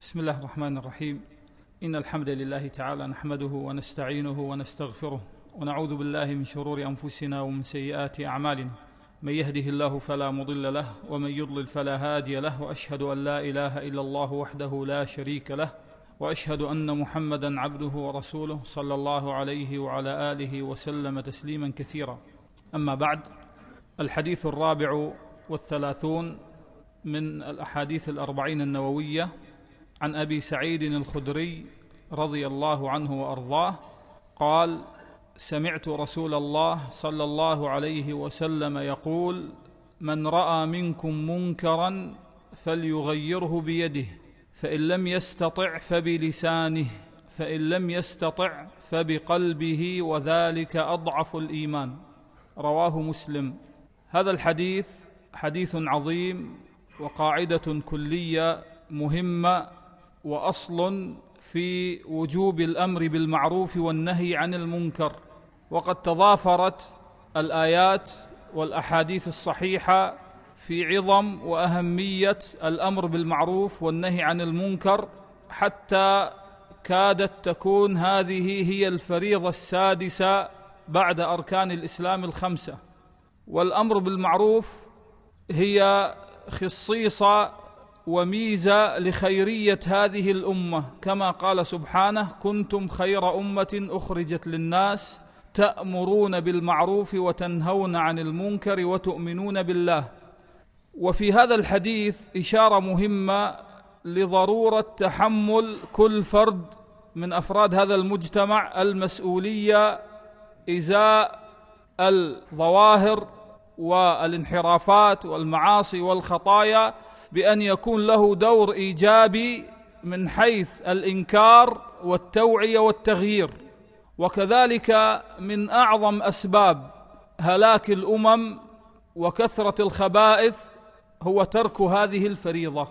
بسم الله الرحمن الرحيم. إن الحمد لله تعالى نحمده ونستعينه ونستغفره ونعوذ بالله من شرور أنفسنا ومن سيئات أعمالنا، من يهده الله فلا مضل له ومن يضلل فلا هادي له، وأشهد أن لا إله إلا الله وحده لا شريك له، وأشهد أن محمدا عبده ورسوله صلى الله عليه وعلى آله وسلم تسليما كثيرا. أما بعد، الحديث 34 من الأحاديث 40 النووية عن أبي سعيد الخدري رضي الله عنه وأرضاه قال: سمعت رسول الله صلى الله عليه وسلم يقول: من رأى منكم منكرا فليغيره بيده، فإن لم يستطع فبلسانه، فإن لم يستطع فبقلبه، وذلك أضعف الإيمان. رواه مسلم. هذا الحديث حديث عظيم وقاعدة كلية مهمة وأصل في وجوب الأمر بالمعروف والنهي عن المنكر، وقد تضافرت الآيات والأحاديث الصحيحة في عظم وأهمية الأمر بالمعروف والنهي عن المنكر، حتى كادت تكون هذه هي الفريضة السادسة بعد أركان الإسلام الخمسة. والأمر بالمعروف هي خصيصة وميزة لخيرية هذه الأمة، كما قال سبحانه: كنتم خير أمة أخرجت للناس تأمرون بالمعروف وتنهون عن المنكر وتؤمنون بالله. وفي هذا الحديث إشارة مهمة لضرورة تحمل كل فرد من أفراد هذا المجتمع المسؤولية إزاء الظواهر والانحرافات والمعاصي والخطايا، بأن يكون له دور إيجابي من حيث الإنكار والتوعية والتغيير. وكذلك من أعظم أسباب هلاك الأمم وكثرة الخبائث هو ترك هذه الفريضة،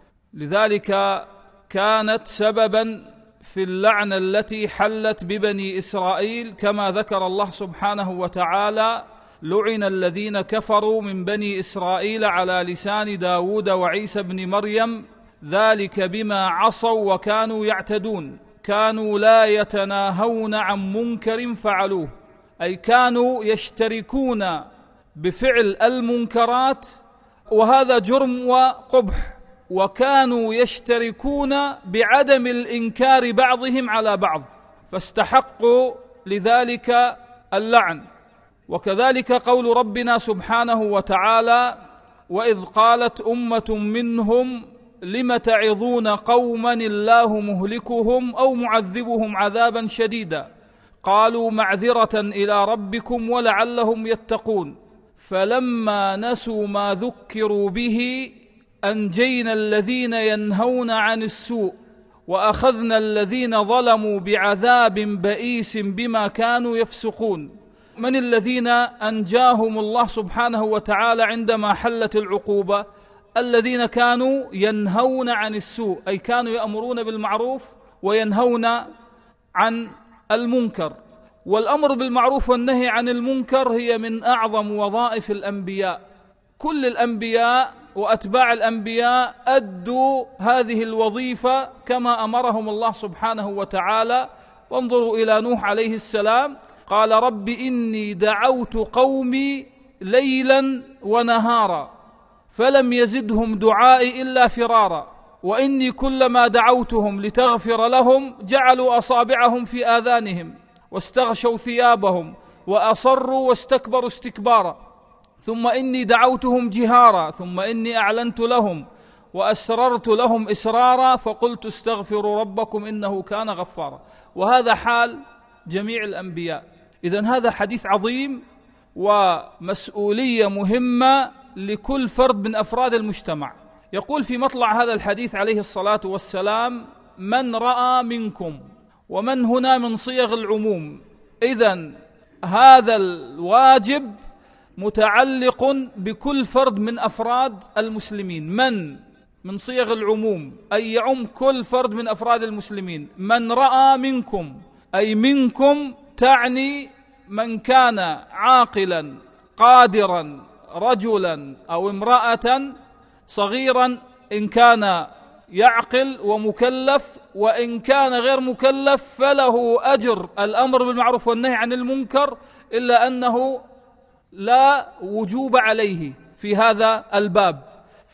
لذلك كانت سببا في اللعنة التي حلت ببني إسرائيل، كما ذكر الله سبحانه وتعالى: لعن الذين كفروا من بني إسرائيل على لسان داود وعيسى بن مريم ذلك بما عصوا وكانوا يعتدون، كانوا لا يتناهون عن منكر فعلوه، أي كانوا يشتركون بفعل المنكرات، وهذا جرم وقبح، وكانوا يشتركون بعدم الإنكار بعضهم على بعض، فاستحقوا لذلك اللعن. وكذلك قول ربنا سبحانه وتعالى: وإذ قالت أمة منهم لم تعظون قوما الله مهلكهم أو معذبهم عذابا شديدا قالوا معذرة إلى ربكم ولعلهم يتقون فلما نسوا ما ذكروا به أنجينا الذين ينهون عن السوء وأخذنا الذين ظلموا بعذاب بئيس بما كانوا يفسقون. من الذين أنجاهم الله سبحانه وتعالى عندما حلت العقوبة؟ الذين كانوا ينهون عن السوء، أي كانوا يأمرون بالمعروف وينهون عن المنكر. والأمر بالمعروف والنهي عن المنكر هي من أعظم وظائف الأنبياء. كل الأنبياء وأتباع الأنبياء أدوا هذه الوظيفة كما أمرهم الله سبحانه وتعالى. وانظروا إلى نوح عليه السلام، قال: رب إني دعوت قومي ليلا ونهارا فلم يزدهم دعائي إلا فرارا وإني كلما دعوتهم لتغفر لهم جعلوا أصابعهم في آذانهم واستغشوا ثيابهم وأصروا واستكبروا استكبارا ثم إني دعوتهم جهارا ثم إني أعلنت لهم وأسررت لهم إسرارا فقلت استغفروا ربكم إنه كان غفارا. وهذا حال جميع الأنبياء. إذن هذا حديث عظيم ومسؤولية مهمة لكل فرد من أفراد المجتمع. يقول في مطلع هذا الحديث عليه الصلاة والسلام: من رأى منكم، ومن هنا من صيغ العموم. إذن هذا الواجب متعلق بكل فرد من أفراد المسلمين. من صيغ العموم، أي يعم كل فرد من أفراد المسلمين. من رأى منكم، أي منكم تعني من كان عاقلا قادرا، رجلا أو امرأة، صغيرا إن كان يعقل ومكلف، وإن كان غير مكلف فله أجر الأمر بالمعروف والنهي عن المنكر، إلا أنه لا وجوب عليه في هذا الباب.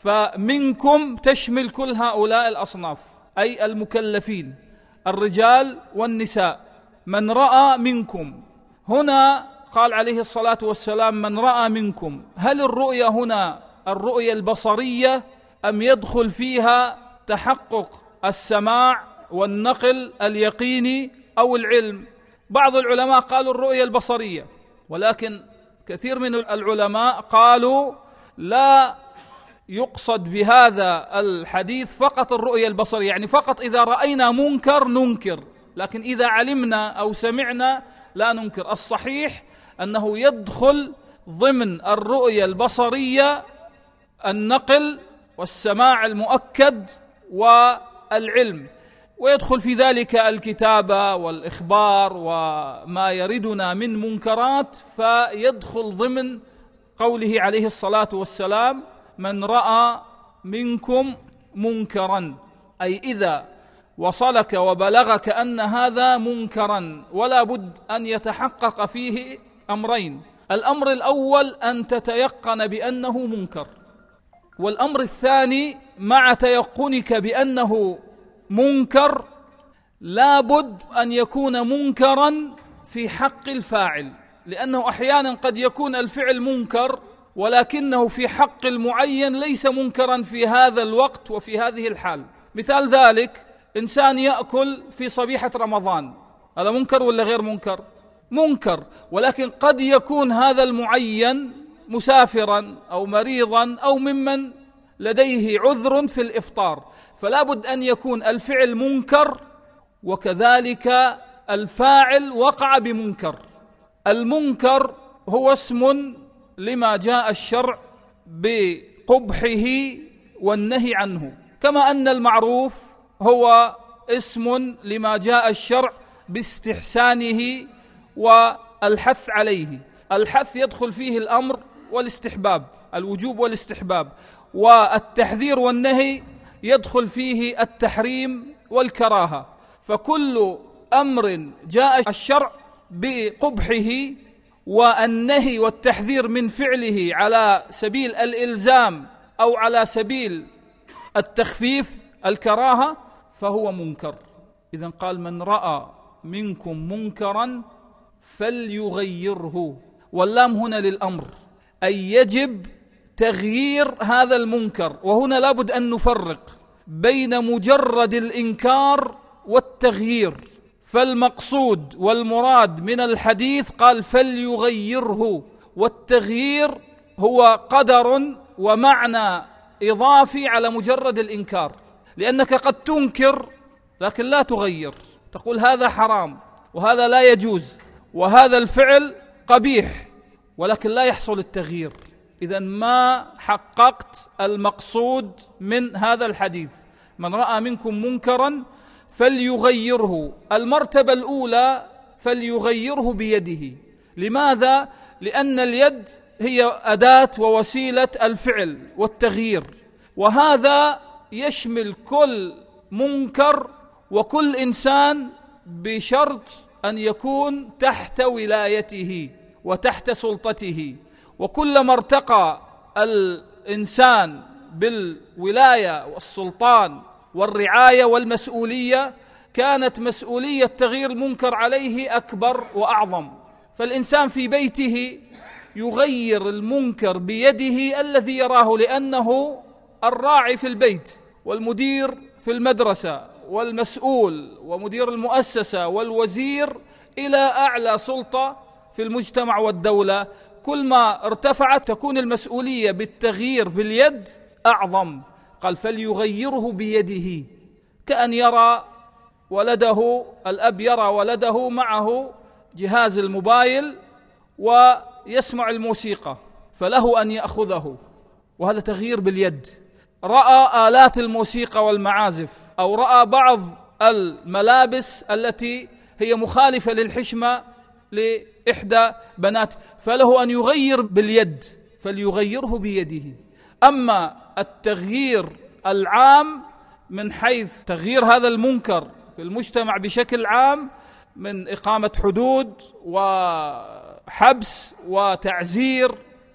فمنكم تشمل كل هؤلاء الأصناف، أي المكلفين الرجال والنساء. من رأى منكم، هنا قال عليه الصلاة والسلام من رأى منكم، هل الرؤية هنا الرؤية البصرية أم يدخل فيها تحقق السماع والنقل اليقيني أو العلم؟ بعض العلماء قالوا الرؤية البصرية، ولكن كثير من العلماء قالوا لا يقصد بهذا الحديث فقط الرؤية البصرية، يعني فقط إذا رأينا منكر ننكر، لكن إذا علمنا أو سمعنا لا ننكر. الصحيح أنه يدخل ضمن الرؤية البصرية النقل والسماع المؤكد والعلم، ويدخل في ذلك الكتابة والإخبار وما يردنا من منكرات، فيدخل ضمن قوله عليه الصلاة والسلام من رأى منكم منكرا، أي إذا وصلك وبلغك أن هذا منكرا ولا بد أن يتحقق فيه أمرين: الأمر الأول أن تتيقن بأنه منكر، والأمر الثاني مع تيقنك بأنه منكر لا بد أن يكون منكرا في حق الفاعل، لأنه أحيانا قد يكون الفعل منكر ولكنه في حق المعين ليس منكرا في هذا الوقت وفي هذه الحال. مثال ذلك إنسان يأكل في صبيحة رمضان، هذا منكر ولا غير منكر؟ منكر، ولكن قد يكون هذا المعين مسافرا أو مريضا أو ممن لديه عذر في الإفطار، فلا بد أن يكون الفعل منكر وكذلك الفاعل وقع بمنكر. المنكر هو اسم لما جاء الشرع بقبحه والنهي عنه، كما أن المعروف هو اسم لما جاء الشرع باستحسانه والحث عليه. الحث يدخل فيه الأمر والاستحباب، الوجوب والاستحباب، والتحذير والنهي يدخل فيه التحريم والكراهة. فكل أمر جاء الشرع بقبحه والنهي والتحذير من فعله على سبيل الإلزام أو على سبيل التخفيف الكراهة فهو منكر. إذن قال من رأى منكم منكرا فليغيره، واللام هنا للأمر، أي يجب تغيير هذا المنكر. وهنا لابد أن نفرق بين مجرد الإنكار والتغيير، فالمقصود والمراد من الحديث قال فليغيره، والتغيير هو قدر ومعنى إضافي على مجرد الإنكار، لأنك قد تنكر لكن لا تغير، تقول هذا حرام وهذا لا يجوز وهذا الفعل قبيح، ولكن لا يحصل التغيير. إذن ما حققت المقصود من هذا الحديث. من رأى منكم منكرا فليغيره، المرتبة الأولى فليغيره بيده. لماذا؟ لأن اليد هي أداة ووسيلة الفعل والتغيير، وهذا يشمل كل منكر وكل إنسان بشرط أن يكون تحت ولايته وتحت سلطته. وكلما ارتقى الإنسان بالولاية والسلطان والرعاية والمسؤولية كانت مسؤولية تغيير المنكر عليه أكبر وأعظم. فالإنسان في بيته يغير المنكر بيده الذي يراه، لأنه الراعي في البيت والمدير في المدرسة والمسؤول ومدير المؤسسة والوزير إلى أعلى سلطة في المجتمع والدولة. كل ما ارتفعت تكون المسؤولية بالتغيير باليد أعظم. قال فليغيره بيده، كأن يرى ولده، الأب يرى ولده معه جهاز الموبايل ويسمع الموسيقى فله أن يأخذه، وهذا تغيير باليد. رأى آلات الموسيقى والمعازف أو رأى بعض الملابس التي هي مخالفة للحشمة لإحدى بنات فله أن يغير باليد، فليغيره بيده. أما التغيير العام من حيث تغيير هذا المنكر في المجتمع بشكل عام من إقامة حدود وحبس وتعزير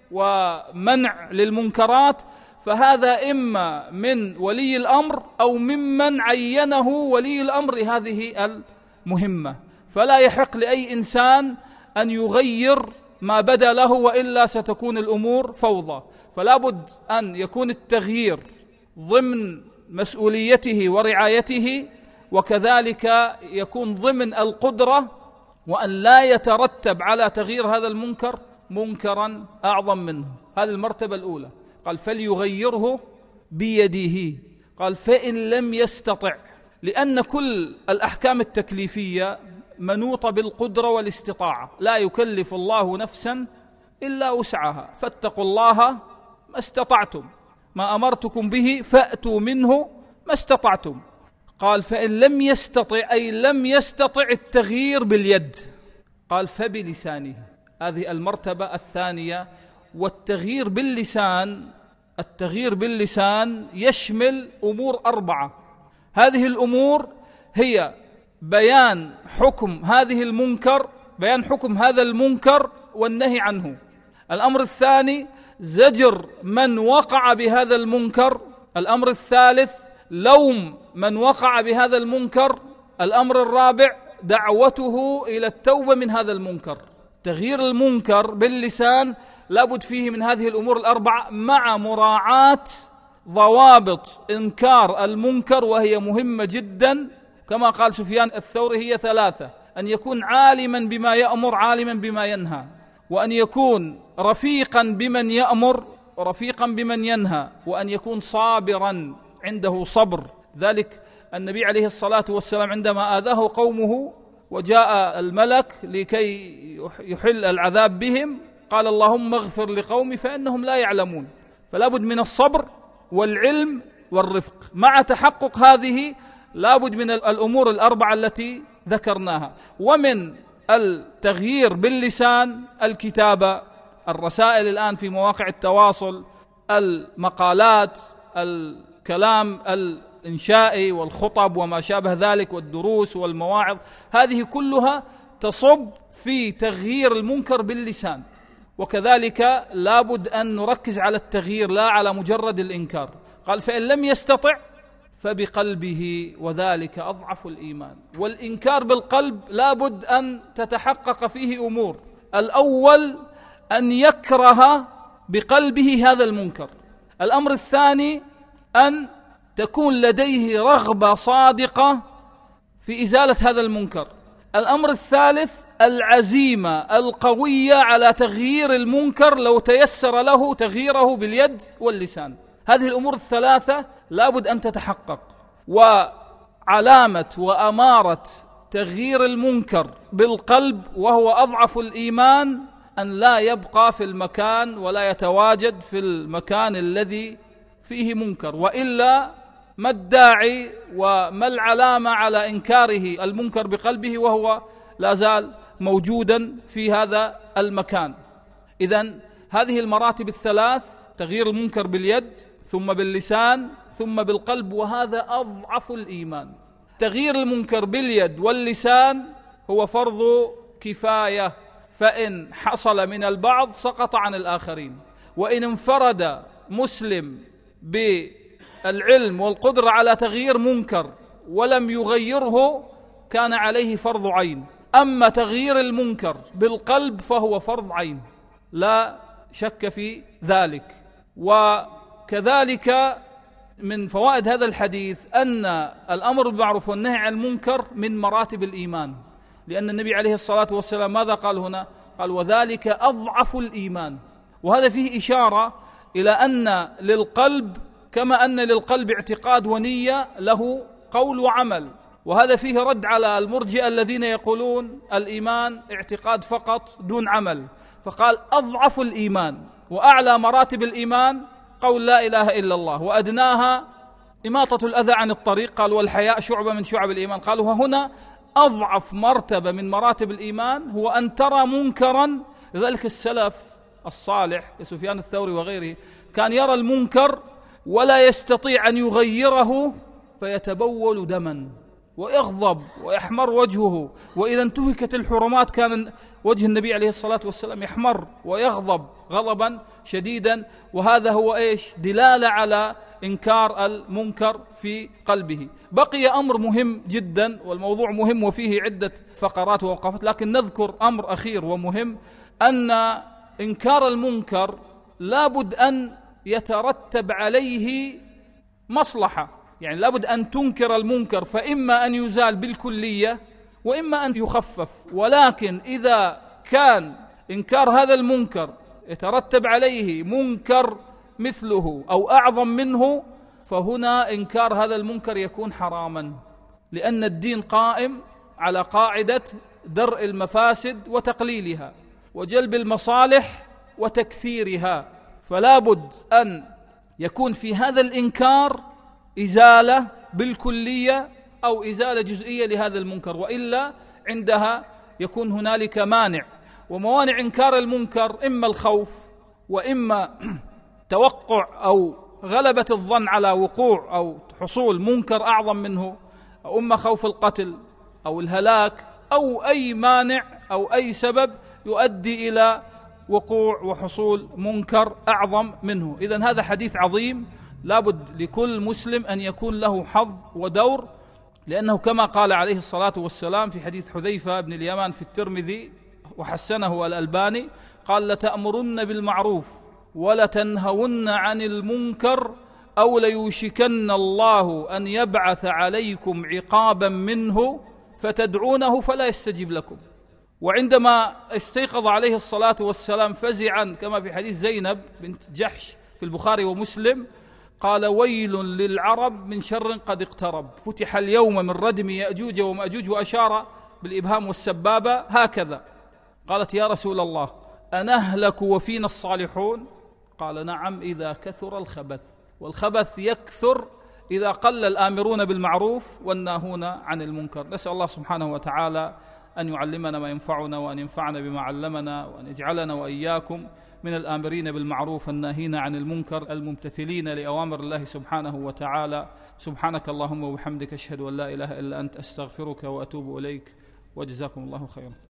ومنع للمنكرات، فهذا إما من ولي الأمر أو ممن عينه ولي الأمر هذه المهمة، فلا يحق لأي إنسان أن يغير ما بدا له، وإلا ستكون الأمور فوضى. فلا بد أن يكون التغيير ضمن مسؤوليته ورعايته، وكذلك يكون ضمن القدرة، وأن لا يترتب على تغيير هذا المنكر منكرا أعظم منه. هذه المرتبة الأولى. قال فليغيره بيده. قال فإن لم يستطع، لأن كل الأحكام التكليفية منوطة بالقدرة والاستطاعة، لا يكلف الله نفسا إلا وسعها، فاتقوا الله ما استطعتم، ما أمرتكم به فأتوا منه ما استطعتم. قال فإن لم يستطع، أي لم يستطع التغيير باليد، قال فبلسانه. هذه المرتبة الثانية. والتغيير باللسان، التغيير باللسان يشمل أمور 4. هذه الأمور هي بيان حكم هذه المنكر، بيان حكم هذا المنكر والنهي عنه. الأمر الثاني زجر من وقع بهذا المنكر. الأمر الثالث لوم من وقع بهذا المنكر. الأمر الرابع دعوته إلى التوبة من هذا المنكر. تغيير المنكر باللسان لابد فيه من هذه الأمور 4 مع مراعاة ضوابط إنكار المنكر، وهي مهمة جدا. كما قال سفيان الثوري هي 3: أن يكون عالما بما يأمر، عالما بما ينهى، وأن يكون رفيقا بمن يأمر ورفيقا بمن ينهى، وأن يكون صابرا عنده صبر. ذلك النبي عليه الصلاة والسلام عندما آذاه قومه وجاء الملك لكي يحل العذاب بهم، قال اللهم اغفر لقومي فإنهم لا يعلمون. فلا بد من الصبر والعلم والرفق. مع تحقق هذه لا بد من الأمور 4 التي ذكرناها. ومن التغيير باللسان الكتابة، الرسائل الآن في مواقع التواصل، المقالات، الكلام الإنشائي والخطب وما شابه ذلك، والدروس والمواعظ، هذه كلها تصب في تغيير المنكر باللسان. وكذلك لابد أن نركز على التغيير لا على مجرد الإنكار. قال فإن لم يستطع فبقلبه، وذلك أضعف الإيمان. والإنكار بالقلب لابد أن تتحقق فيه أمور. الأول أن يكره بقلبه هذا المنكر. الأمر الثاني أن تكون لديه رغبة صادقة في إزالة هذا المنكر. الأمر الثالث العزيمة القوية على تغيير المنكر لو تيسر له تغييره باليد واللسان. هذه الأمور 3 لابد أن تتحقق. وعلامة وأمارة تغيير المنكر بالقلب وهو أضعف الإيمان أن لا يبقى في المكان ولا يتواجد في المكان الذي فيه منكر، وإلا ما الداعي وما العلامة على إنكاره المنكر بقلبه وهو لا زال موجودا في هذا المكان؟ إذن هذه المراتب 3: تغيير المنكر باليد، ثم باللسان، ثم بالقلب، وهذا أضعف الإيمان. تغيير المنكر باليد واللسان هو فرض كفاية، فإن حصل من البعض سقط عن الآخرين. وإن انفرد مسلم بالعلم والقدرة على تغيير منكر ولم يغيره كان عليه فرض عين. أما تغيير المنكر بالقلب فهو فرض عين لا شك في ذلك. وكذلك من فوائد هذا الحديث أن الأمر بالمعروف والنهي عن المنكر من مراتب الإيمان، لأن النبي عليه الصلاة والسلام ماذا قال هنا؟ قال وذلك أضعف الإيمان. وهذا فيه إشارة إلى أن للقلب كما أن للقلب اعتقاد ونية له قول وعمل، وهذا فيه رد على المرجئة الذين يقولون الإيمان اعتقاد فقط دون عمل. فقال أضعف الإيمان، وأعلى مراتب الإيمان قول لا إله إلا الله، وأدناها إماطة الأذى عن الطريق. قال والحياء شعبة من شعب الإيمان. قالوا وهنا أضعف مرتبة من مراتب الإيمان هو أن ترى منكرا. لذلك السلف الصالح كسفيان الثوري وغيره كان يرى المنكر ولا يستطيع أن يغيره، فيتبول دما ويغضب ويحمر وجهه، وإذا انتهكت الحرمات كان وجه النبي عليه الصلاة والسلام يحمر ويغضب غضبا شديدا. وهذا هو دلالة على إنكار المنكر في قلبه. بقي أمر مهم جدا، والموضوع مهم وفيه عدة فقرات ووقفات، لكن نذكر أمر أخير ومهم، أن إنكار المنكر لابد أن يترتب عليه مصلحة. يعني لابد أن تنكر المنكر، فإما أن يزال بالكلية وإما أن يخفف. ولكن إذا كان إنكار هذا المنكر يترتب عليه منكر مثله أو أعظم منه، فهنا إنكار هذا المنكر يكون حراما، لأن الدين قائم على قاعدة درء المفاسد وتقليلها وجلب المصالح وتكثيرها. فلا بد أن يكون في هذا الإنكار إزالة بالكلية أو إزالة جزئية لهذا المنكر، وإلا عندها يكون هنالك مانع. وموانع إنكار المنكر إما الخوف، وإما توقع أو غلبة الظن على وقوع أو حصول منكر أعظم منه، أو إما خوف القتل أو الهلاك أو أي مانع أو أي سبب يؤدي إلى وقوع وحصول منكر أعظم منه. إذن هذا حديث عظيم، لابد لكل مسلم أن يكون له حظ ودور، لأنه كما قال عليه الصلاة والسلام في حديث حذيفة بن اليمان في الترمذي وحسنه الألباني، قال: لتأمرن بالمعروف ولتنهون عن المنكر أو ليوشكن الله أن يبعث عليكم عقابا منه فتدعونه فلا يستجيب لكم. وعندما استيقظ عليه الصلاة والسلام فزعا كما في حديث زينب بنت جحش في البخاري ومسلم، قال: ويل للعرب من شر قد اقترب، فتح اليوم من ردم يأجوج ومأجوج، وأشار بالإبهام والسبابة هكذا. قالت: يا رسول الله أنهلك وفينا الصالحون؟ قال: نعم، إذا كثر الخبث، والخبث يكثر إذا قل الآمرون بالمعروف والناهون عن المنكر. نسأل الله سبحانه وتعالى أن يعلمنا ما ينفعنا، وأن ينفعنا بما علمنا، وأن يجعلنا وإياكم من الآمرين بالمعروف الناهين عن المنكر الممتثلين لأوامر الله سبحانه وتعالى. سبحانك اللهم وبحمدك، أشهد أن لا إله إلا أنت، أستغفرك وأتوب إليك، وجزاكم الله خيرا.